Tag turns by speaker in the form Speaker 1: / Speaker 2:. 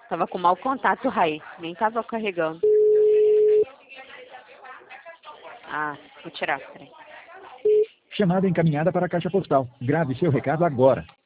Speaker 1: Tava com mau contato, Rai. Nem tava carregando. Ah, vou tirar, peraí.
Speaker 2: Chamada encaminhada para a caixa postal. Grave seu recado agora.